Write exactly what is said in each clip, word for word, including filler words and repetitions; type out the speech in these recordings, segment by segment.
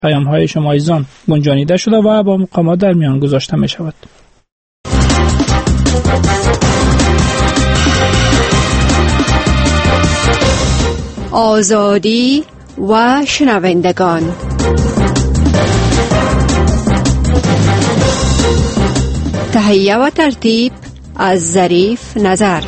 پیام‌های شما عزیزان گنجانیده شده و با مقامات در میان گذاشته می‌شود. آزادی و شنوندگان، تهیه و ترتیب از ظریف نظر.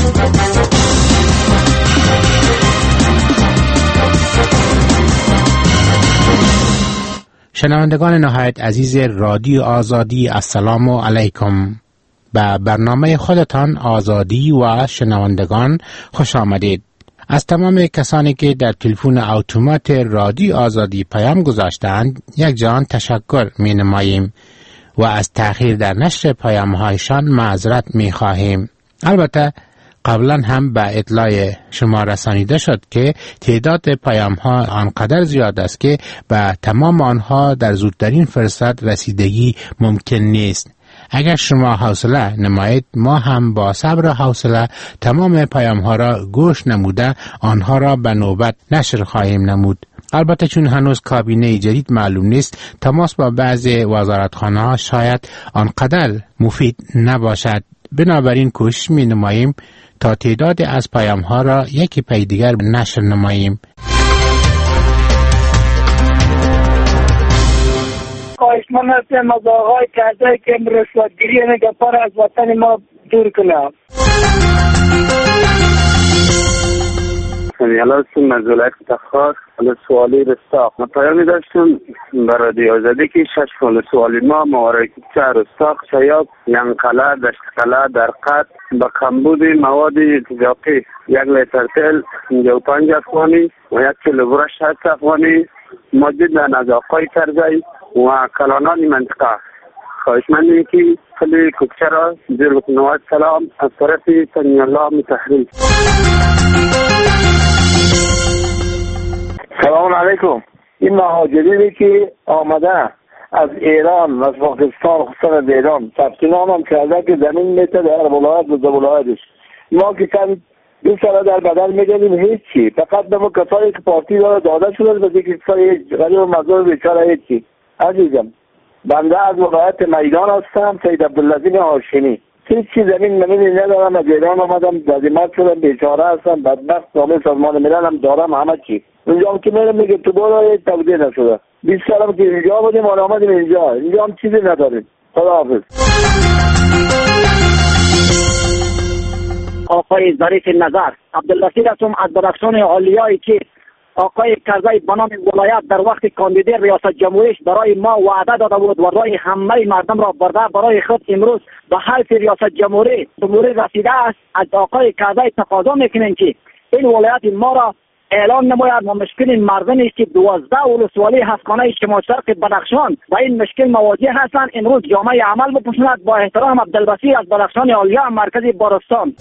شنوندگان نهایت عزیز رادیو آزادی، السلام علیکم. به برنامه خودتان آزادی و شنوندگان خوش آمدید. از تمام کسانی که در تلفن اتومات رادیو آزادی پیام گذاشتند یک جان تشکر می نماییم و از تأخیر در نشر پیام هایشان معذرت می خواهیم. البته قبلا هم به اطلاع شما رسانیده شد که تعداد پیام ها آنقدر زیاد است که به تمام آنها در زودترین فرصت رسیدگی ممکن نیست. اگر شما حوصله نمایید ما هم با صبر و حوصله تمام پیام ها را گوش نموده آنها را به نوبت نشر خواهیم نمود. البته چون هنوز کابینه جدید معلوم نیست، تماس با بعضی وزارتخانه ها شاید آنقدر مفید نباشد. بنابراین کوشش می نماییم تا تعداد از پیام ها را یکی پی دیگر نشر نماییم. خواهشمند هستم از آقای کرده که رشوتگیری نگهبان از وطن ما دور کنه. حالا منزله افتخار حالا سوالی رستاق ما پیامی داشتم برای دیازده که شش فال سوالی ما موارد چه رستاق شیاب ینقله دشتقله در قد با کمبود مواد اتجاقی یک لیتر تل پنجاه و پنج افغانی و یک کیلو برش هشت افغانی مجدن از آقای کرزی و کلانان منطقه. خواهشمندیم که خیلی کچه را زیر بکنوات سلام از طرف سنی الله متحریم. سلام علیکم. این مهاجرینی که آمده از ایران از پاکستان خصوصا از ایران ثبت نام هم کرده که زمین میته در ولایت و در ولایتش ما که چند دو ساله در بدل میگردیم هیچی، فقط به ما کسایی که پارتی داره داده شده به دیگه کسایی غریب و مزدور بیچاره هیچی. عزیزم بنده از ولایت میدان هستم، سید عبداللطیف هاشمی. هیچ چیز زمین منی ندارم، از ایران آمدم دادیمت شدم بیچاره هستم بدبخت. نامه سازمان ملل هم دارم همه چی. اونجا هم که میرم میگه تو برو تبدیل نشده. بیست سالم که اینجا بودیم حالا آمدیم اینجا اینجا هم چیزی نداریم. خداحافظ. آقای ظریف نظر عبداللطیف هستم از بدخشان عالیایی که آقای کرزی بنام ولایت در وقت کاندیدی ریاست جمهوریش برای ما وعده داده بود و رای همه مردم را برده برای خود امروز به حلف ریاست جمهوری جمهوری رسیده است. از آقای کرزی تقاضا میکنیم که این ولایت ما را اعلان نماید و مشکل مردمی است که دوازده ولسوالی هفتگانه شمال شرق بدخشان و این مشکل مواجه هستند امروز جامعه عمل بپوشاند. با احترام عبدالبصیر از بدخشان عالیه مرکز بارستان.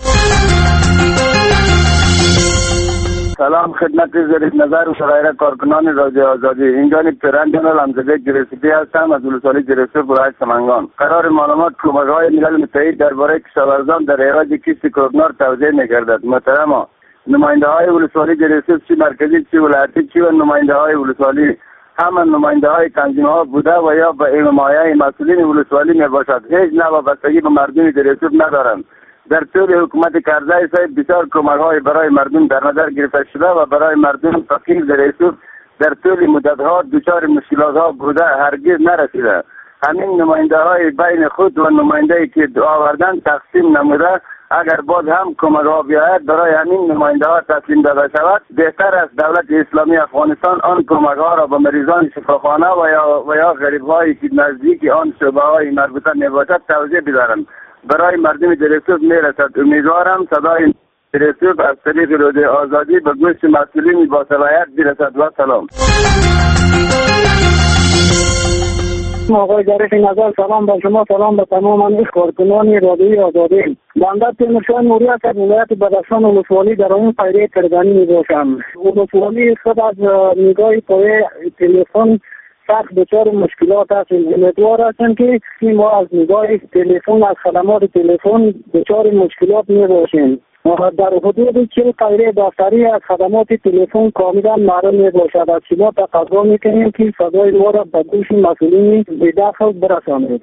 سلام خدمت ظریف نظر و شاعر کارکنان رادیو آزادی. اینجا پیران جنرال حمزه جرسیپی هستم از ولسوالی جرسیپ ولایت سمنگان. قرار معلومات کمک‌های ملل متحد درباره کشاورزان در اخراج کیست کوکنار توزیع می‌گردد. محترم نماینده های ولسوالی جرسیپ چی مرکزی چی ولایتی چی و نماینده های ولسوالی همه نماینده های تنظیم ها بوده و یا به حمایت مسئولین ولسوالی میباشد. هیچ نوابستگی به مردم جرسیپ ندارند. در طول حکومت کرزی صاحب بسیار کمک‌های برای مردم در نظر گرفته شده و برای مردم فقیر در ایسوف در طول مدت‌ها دچار مشکلات‌ها بوده هرگز نرسیده. همین نماینده‌های بین خود و نماینده‌ای که آوردن تقسیم نموده اگر باز هم کمک‌ها بیاید برای همین نماینده‌ها تسلیم داده شود بهتر است. دولت اسلامی افغانستان آن کمک‌ها را به مریضان شفاخانه و یا و یا غریب‌هایی که نزدیک آن شعبه‌های مربوطه میباشد توزیع بدارند. برای مردم جرسیپ میرسد. امیدوارم صدای جرسیپ از طریق رادیو آزادی به گوش مسئولین با صلاحیت برسد. و سلام. آقای ظریف نظر سلام به شما، سلام به تمام کارکنان رادیو آزادی. بنده تیمورشاه نوری هست از ولایت بدخشان ولسوالی در این قریه کردانی میباشم. ولسوالی خود از نگاه پای تلفن سخت دچار مشکلات است. امیدوار هستم که ما از نگاه تلفن از خدمات تلفن دچار مشکلات می باشیم. در حدود چهل غیر دفتری از خدمات تلفن کاملا معلوم می باشد. از شما تقاضا میکنیم که صدای ما را به گوش مسئولین به داخل برسانید.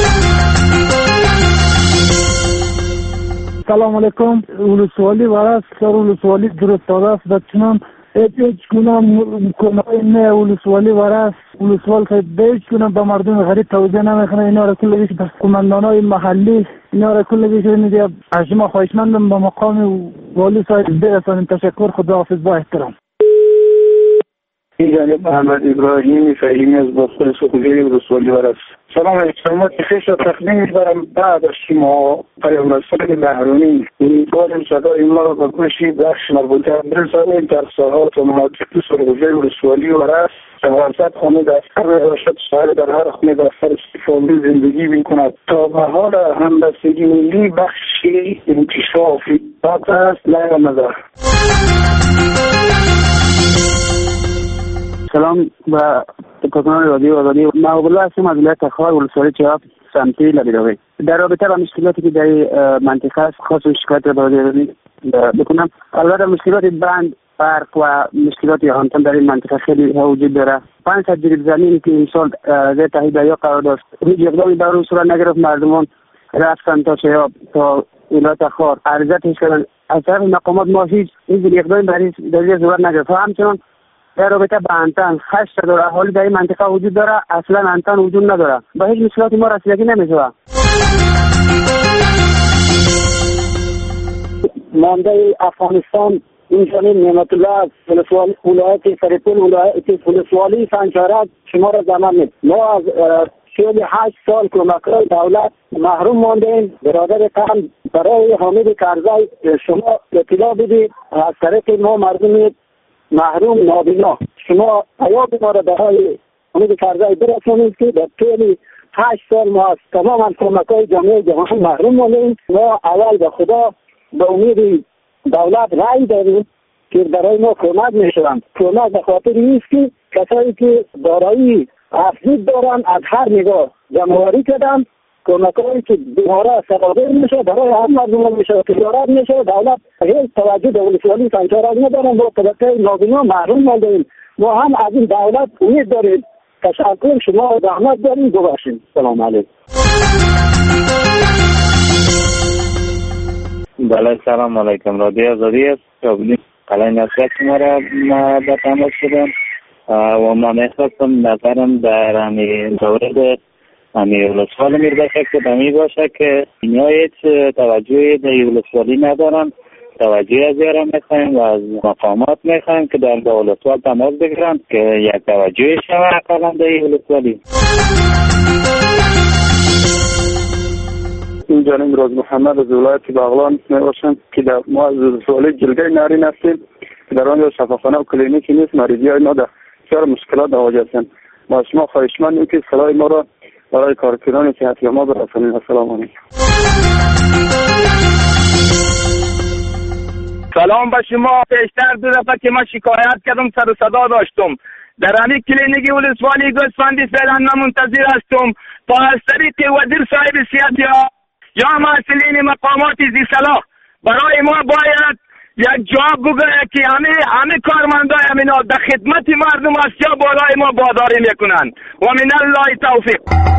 سلام علیکم. ولسوالی ورس سر ولسوالی درست است بچنان هیچ گونه کنای نه ولسوالی ورس ولسوال که هیچ گونه به مردم غریب توجه نمیکنه. اینا را کلش به کماندانای محلی اینا را کلش میگه از شما خواهشمندم به مقام والی صاحب برسانید. تشکر. خداحافظ با احترام. این جانب محمد ابراهیم فهیمی از بازخور سخوزی ولسوالی ورس. سلام علیکم. خیش را تقدیم می‌برم بعد از شما پیام رسان محرومی امیدوارم صدای ما را به گوش بخش مربوطه برسانید در ساحات و مناطق سرغوزه ولسوالی ورس. چهارصد خانه دفتر باشد شهر در هر خانه دفتر استفاده زندگی می‌کند. تا به حال همبستگی ملی بخشی انکشافی بات است لایق نظر. سلام و کارکنان رادیو آزادی. محبوب الله هستم از ولایت تخار ولسوالی چهار سمتی لبیداوی. در رابطه با مشکلاتی که در منطقه است خاص شکایت را به رادیو آزادی بکنم. البته مشکلات بند برق و مشکلات آنتن در این منطقه خیلی وجود داره. پنج صد جریب زمینی که این سال زیر تهیه قرار داشت هیچ اقدامی در اون صورت نگرفت. مردمان رفتن تا شیاب تا ولایت تخار عرضتش کردن. از طرف مقامات ما هیچ اقدامی در این صورت نگرفت. همچنان در رابطه با انتن خشت داره اهالی در این منطقه وجود داره. اصلا انتن وجود نداره. با هیچ مشکلات ما رسیدگی نمیشه. مانده افغانستان این جانب نعمت الله ولسوالی ولایت سرپل ولایت ولسوالی سنجارک شما را زمان مید. ما از چهل و هشت سال کمک‌های دولت محروم ماندیم. برادر قم برای حامد کرزی شما اطلاع بدید از طریق ما مردم محروم نابینا شما پیام ما را برای حامد کرزی برسانید که در طول هشت سال ما از تمام کمک‌های جامعه جهانی محروم ماندیم. ما اول به خدا به امید دولت رای داریم که برای ما کمک میشوند. کمک به خاطر نیست که کسایی که دارایی افزود دارن از هر نگاه جمع‌آوری کردن کمک‌هایی که دوباره صادر میشه برای هر مردم میشه تجارت میشه. دولت هیچ توجه به ولسوالی سنجارک ندارن. با طبقه نابینا محروم ماندیم. ما هم از این دولت امید داریم. تشکر. شما زحمت داریم. ببخشید. سلام علیکم. بله سلام علیکم. رادیو آزادی است. قبلی قلعه نصرت شما را به تماس شدم و ما میخواستم نظرم در همین مورد همین ولسوالی می باشه که دمی باشه که اینا هیچ توجهی در ولسوالی ندارن. توجه از یارم میخوایم و از مقامات میخوایم که در ولسوال تماس بگیرن که یک توجهی شما اقلا در ولسوالی. این جانب راز محمد از ولایت بغلان میباشم که در ما از ولسوالی جلگه نارین هستیم که در آنجا شفاخانه و کلینیکی نیست. مریضی های ما در بسیار مشکلات مواجه هستند. ما شما خواهشمندیم که صدای ما را برای کارکنان صحتی ما برسانید. السلام علیکم. سلام به شما. پیشتر دو دفعه که ما شکایت کردم سر و صدا داشتم. در همین کلینیک ولسوالی گوسفندی فعلا منتظر هستم تا از طریق وزیر صاحب صحت یا یا مسئولین مقامات ذی صلاح برای ما باید یک جواب بگه که همه همه کارمندای همینا در خدمت مردم است یا بالای ما باداری میکنن. و من الله توفیق.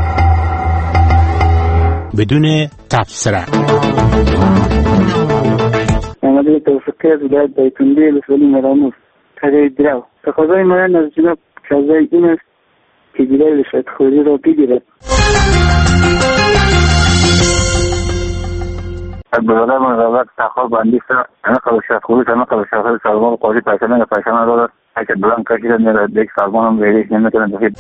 بدون تفسیر محمد توفیقی از ولایت دایکنده ولسوالی مراموز تغییر درو. تقاضای من از جناب کرزی این است که جلوی رشوتخوری را بگیرد. برادر من روایت تخار بندی است. انا قبل رشوتخوری انا قبل رشوتخوری سازمان قاضی پیشنهاد پیشنهاد داد. اگه بلند کشیدن میره دیگه سازمانم ویریش نمیتونه بخید.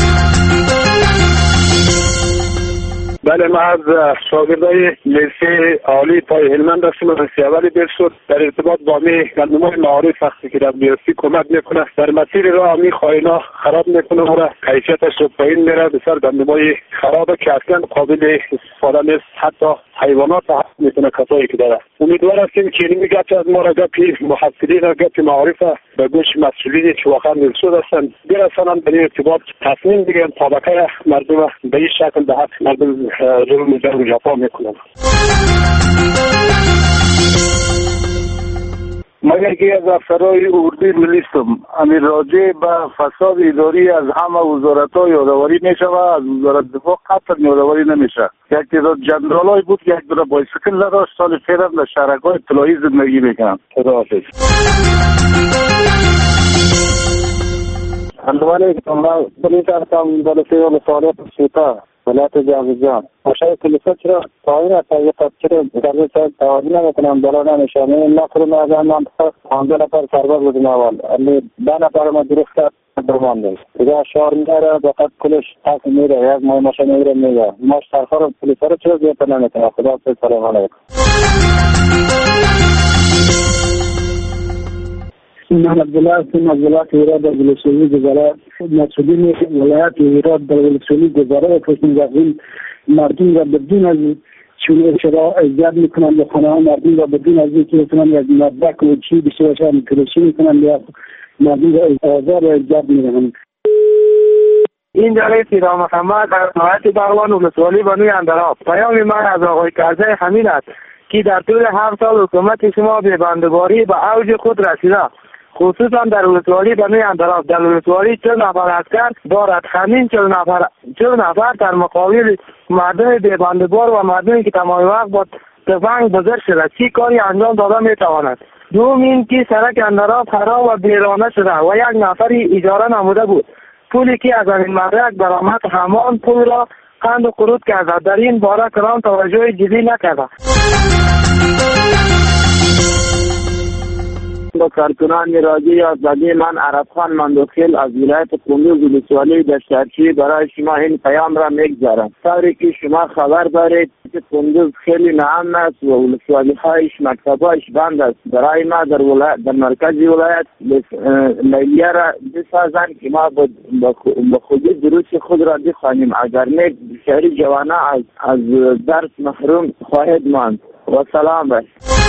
بله ما از شاگردای لیسه عالی پای هلمند هستیم. رسی اولی برسود در ارتباط با می گندمای معارف وقتی که در بیرسی کمک میکنه در مسیر راه می خواهینا خراب میکنه و کیفیتش رو پایین میره. بسیار گندمای خرابه که اصلا قابل استفاده نیست. حتی حیوانات هم میتونه کسایی که داره. امیدوار هستیم که این گپ از ما را گپی محصلین و گپی معارف به گوش مسئولین که واقعا مرسود هستند برسانند. به این ارتباط تصمیم بگیرن طبقه مردم به این شکل به حق مردم ظلم و جفا میکنن. من یکی از افسرهای اردوی ملیستم. امیر راجع به فساد اداری از همه وزارت‌ها یادآوری می‌شود، از وزارت دفاع قطعا یادآوری نمیشه. یک تعداد جنرالای بود که یک دونه بایسیکل نداشت، سال فعلا در شهرک‌های اطلاعی زندگی میکنن. خداحافظ. اندوانه که من بلیت هستم دلسی و مساله پسیتا ولایت جاویدان. مشای کلیسا چرا تایر است یا چرا در سر توازن نمیکنم دلانه نشانه نفر مازن من پانزده نفر سرباز بودیم اول. امی ده نفر ما درست کرد درمان دید. دیگه شعار میاره بقید کلش تاک میره یک ماه ماشین میره میگه. ماش سرخار کلیسا رو چرا زیاد نمیکنه. خدا حافظ سلام علیکم. من عبدالله هستم از ولایت هرات در ولسوالی گذاره. مسئولین ولایت هرات در ولسوالی گذاره پشت مردم را بدون از چون اشتباه ایجاد میکنن به خانه ها مردم را بدون از اینکه بتونن یک مدرک و چی بیشتر باشن کلشی میکنن یا مردم را آزار را ایجاد میکنن. این جاره سیرا محمد از ولایت بغلان ولسوالی بنوی اندراب. پیام من از آقای کرزی همین است که در طول هفت سال حکومت شما به بندگاری به اوج خود رسیده، خصوصا در ولسوالی بنوی اندراب. در ولسوالی چهل نفر عسکر دارد. همین چهل نفر چهل نفر در مقابل مردم بندگار و مردمی که تمام وقت با تفنگ بزرگ شده چی کاری انجام داده میتواند؟ دوم این که سرک اندراب خراب و ویرانه شده و یک نفری اجاره نموده بود. پولی که از این مدرک برآمد همان پول را قند و قروض کرده. در این باره کلام توجه جدی نکرده. با کارکنان رادیوی آزادی من عرب خان مندوخیل از ولایت کندوز ولسوالی دشترچی برای شما این پیام را میگذارم. طوری که شما خبر دارید که کندوز خیلی نام است و ولسوالی هایش مکتبایش بند است. برای ما در ولایت در مرکز ولایت لیلیه را بسازند که ما با خودی دروس خود را بخوانیم. اگر نه شهری جوانه از, از درس محروم خواهد ماند. و سلام باش.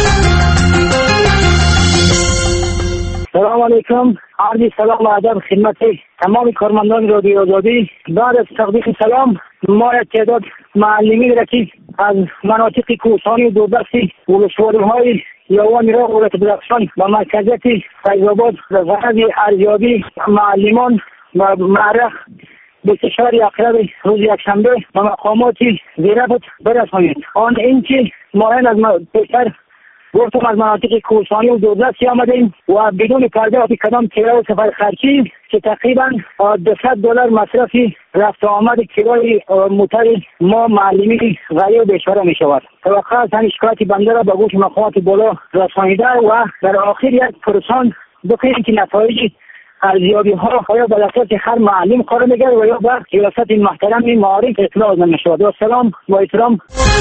سلام علیکم. عرض سلام و ادب خدمت تمام کارمندان رادیوی آزادی. بعد از تقدیم سلام ما یک تعداد معلمین را که از مناطق کوهستانی و دوردستی ولسوالی‌های یوان عراق ولایت بدخشان و مرکزیت فیض‌آباد در غرض ارزیابی معلمان و معرخ به کشور اقرب روز یکشنبه و مقاماتی زیره بود برسانید. آن اینکه ما از پیشتر گفتم از مناطق کوهستانی و دوردستی آمدیم و بدون پرداخت کدام کرایه و سفر خرچی که تقریبا دویست دلار مصرفی رفت و آمد کرایه موتر ما معلمین غریب بیچاره می شود. توقع است همین شکایت بنده را به گوش مقامات بالا رسانیده و در آخر یک پرسان بکنیم که نتایج ارزیابی ها آیا به اساس هر معلم قرار میگیرد و یا به ریاست محترم معارف اطلاع داده میشود. و سلام و احترام.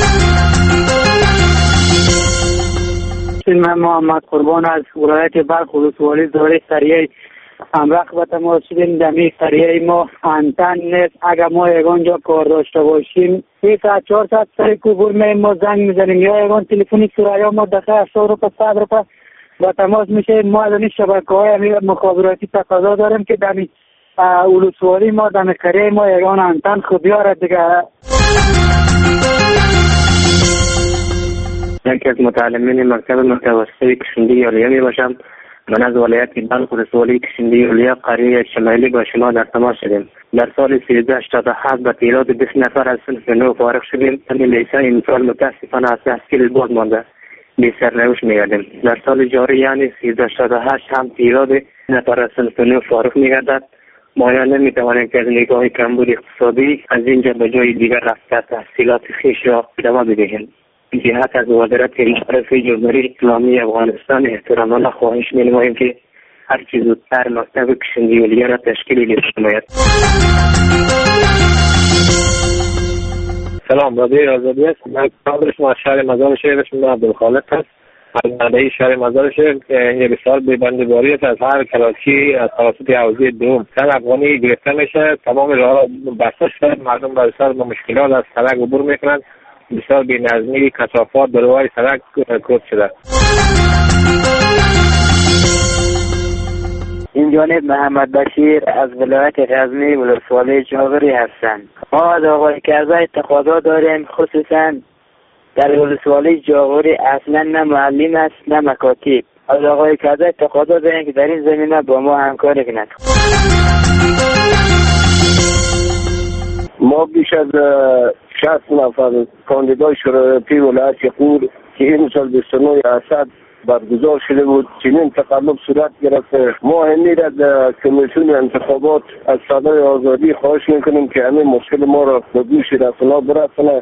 من محمد قربان از ولایت بلخ ولسوالی داره سریع امرق به تماس شدیم. دمی سریع ما انتن نیست. اگر ما یگانجا کار داشته باشیم سه ساعت چهار ساعت سر کوبور می ما زنگ میزنیم یا یگان تلفنی سرایا ما دقیقه هشتاد روپه صد روپه با تماس میشه. ما از این شبکه های مخابراتی تقاضا داریم که دمی ولسوالی ما دمی کریه ما یگان انتن خوب بیارد دیگه. یکی از متعلمین مکتب متوسطه کشندی اولیه می باشم. من از ولایت بلخ ولسوالی کشندی اولیه قریه شمالی با شما در تماس شدیم. در سال سیزده هشتاد و هفت به تعداد بیست نفر از صنف نو فارغ شدیم. همین لیسه این سال متاسفانه از تحصیل باز مانده بی سرنوشت میگردیم. در سال جاری یعنی سیزده هشتاد و هشت هم تعداد نفر از صنف نو فارغ میگردد. ما یا نمیتوانیم که از نگاه کمبود اقتصادی از اینجا به جای دیگر رفته تحصیلات خویش را ادامه بدهیم. جهت از وزارت معارف جمهوری اسلامی افغانستان احترامانه خواهش می‌نماییم که هر چه زودتر مکتب کشندی اولیه را تشکیل نماید. سلام، رادیوی آزادی است. من کادر شما شهر مزار شریف شما عبدالخالق است. از نادری شهر مزار شریف که یک سال به بنده‌داری است. از هر کلاسی از توسط حوزه دوم صد افغانی گرفته میشه. تمام راه بسته شده. مردم بسیار با مشکلات از سرک عبور میکنند. بسیار بی‌نظمی کثافات در روی سرک کوب شده. این جانب محمد بشیر از ولایت غزنی ولسوالی جاغری هستند. ما از آقای کرزی تقاضا داریم خصوصا در ولسوالی جاغری اصلا نه معلم است نه مکاتب. از آقای کازای تقاضا داریم که در این زمینه با ما همکاری کند. ما بیش از شصت نفر کاندیدای شورایتی ولایت غور که این سال بیست و نه اسد برگزار شده بود چنین تقلب صورت گرفته. ما همین از کمیسیون انتخابات از صدای آزادی خواهش میکنیم که همین مشکل ما را به گوش رسانه‌ها برسانه.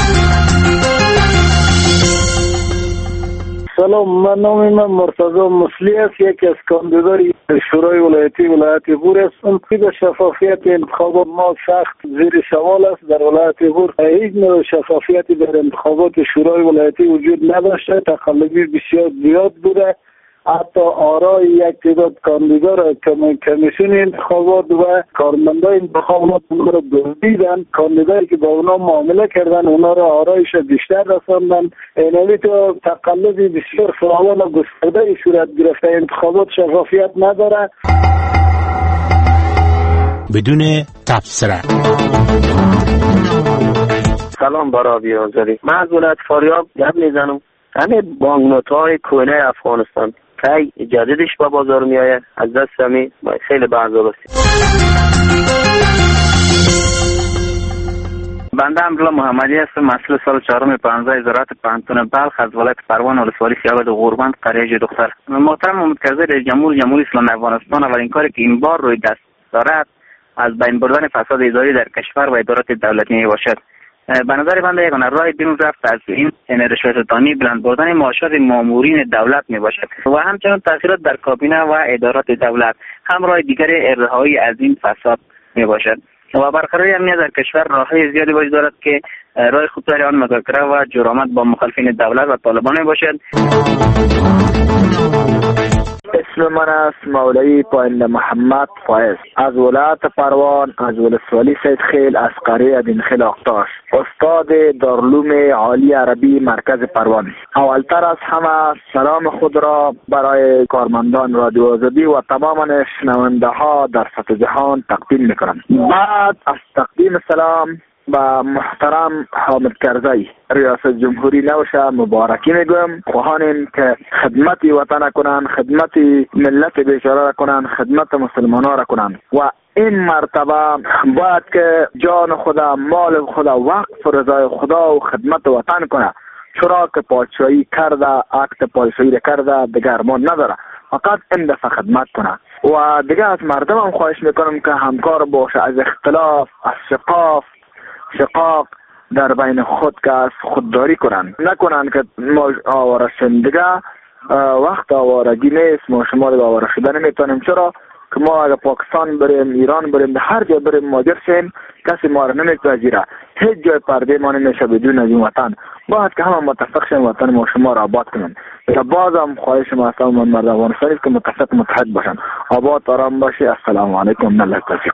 سلام، من نام من مرتضی مصلی است، یکی از کاندیدای شورای ولایتی ولایت غور هستم. به شفافیت انتخابات ما سخت زیر سوال است. در ولایت غور هیچ نوع شفافیتی در انتخابات شورای ولایتی وجود نداشته. تقلبی بسیار زیاد بوده. حتی آرای یک تعداد کاندیدا را کمیسیون انتخابات و کارمندای انتخابات را دزدیدن. کاندیدایی که با اونا معامله کردن اونا را آرایش بیشتر رساندن. اینوی تو تقلبی بسیار فراوان و گسترده صورت گرفته. انتخابات شفافیت نداره. بدون تبصره. سلام برای آزادی. من از ولایت فاریاب گپ میزنم. همه بانکنوت‌های کهنه افغانستان کی جدیدش به بازار میآید از دست همین خیلی بازار است. بنده عبدالله محمدی هستم، مسئول سال چهارم پانزده زراعت پانتون بلخ از ولایت پروان ولسوالی سیاوش غوربند قریه دختر. محترم محمد کرزی رئیس جمهور جمهوری اسلامی افغانستان اولین کاری که این بار روی دست دارد از بین بردن فساد اداری در کشور و ادارات دولتی می باشد. به نظر بنده یگانه راه بیرون رفت از این رشوه‌ستانی بلند بردن معاشات مامورین دولت می باشد و همچنین تاثیرات در کابینه و ادارات دولت هم راه دیگر رهایی از این فساد می باشد و برقراری امنیت در کشور راههای زیادی وجود دارد که راه خودکار آن مذاکره و جرأت با مخالفین دولت و طالبان می باشد. اسم من است مولوی پاینده محمد فایز از ولایت پروان از ولسوالی سید خیل از قریه بن خیل آقتاش، استاد دارالعلوم عالی عربی مرکز پروان. اولتر از همه سلام خود را برای کارمندان رادیو آزادی و تمام شنونده ها در سطح جهان تقدیم میکنم. بعد از تقدیم سلام با محترم حامد کرزی ریاست جمهوری نوشه مبارکی میگویم. خواهانیم که خدمت وطن کنن، خدمت ملت بیچاره کنن، خدمت مسلمان ها را کنن و این مرتبه باید که جان خدا، مال خدا وقف رضای خدا و خدمت وطن کنه. چرا که پادشاهی کرده، عقد پادشاهی کرده، دیگه ارمان نداره، فقط این دفعه خدمت کنه. و دیگه از مردم هم خواهش میکنم که همکار باشه، از اختلاف، از شقاق شقاق در بین خود که از خودداری کنن، نکنن که ما آواره شندگه وقت آوارگی نیست. ما شما دیگه آواره شده نمیتونیم. چرا که ما اگه پاکستان بریم، ایران بریم، هر جا بریم مهاجر شیم، کسی ما را نمیپذیره. هیچ جای پرده ما نمیشه بدون از این وطن. باید که همه متفق شیم وطن ما شما را آباد کنیم. یا بازم خواهش ما هستم من مرد افغانستانی که متفق متحد باشن. آباد آرام باشی. السلام علیکم. الله توفیق.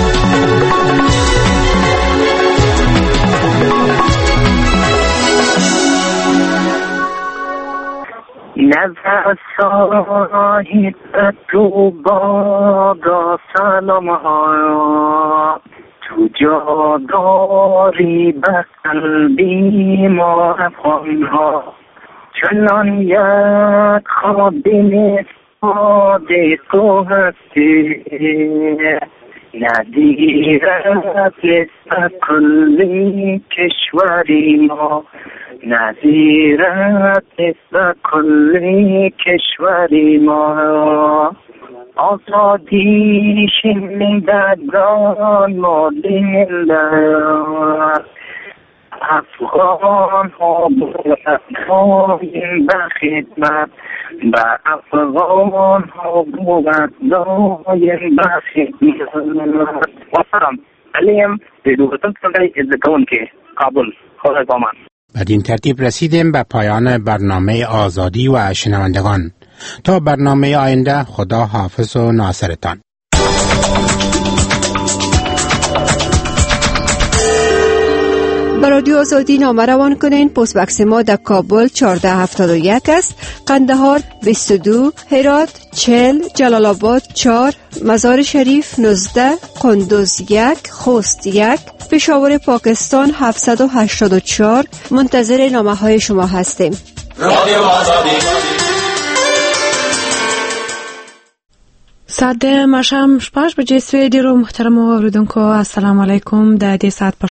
نظر صاحب تو بادا سلام ها، تو جا داری به قلبی ما افغان ها. چنان یک خواب نسباد تو هستی، ندیرت به کلی کشوری ما، ندیرت به کلی کشوری ما. آزادی شنیدگان ما دلت، افغان ها باید به خدمت، به افغان ها باید به خدمت. و سلام علیم دوستان سنگلی ازدکون که کابل خدا بامان. بدین ترتیب رسیدیم به پایان برنامه آزادی و شنوندگان. تا برنامه آینده خدا حافظ و ناصرتان. با رادیو آزادی نامه روان کنین. پست بکس ما در کابل چهارده هفتاد و یک است، قندهار بیست و دو، هرات چهل، جلال آباد چهار، مزار شریف نوزده، قندوز یک، خوست یک، پشاور پاکستان هفتصد و هشتاد و چهار. منتظر نامه های شما هستیم. رادیو آزادی ساعت مشام شپږ بجې سوې. ډیرو محترمو اوریدونکو السلام علیکم. د دې ساعت په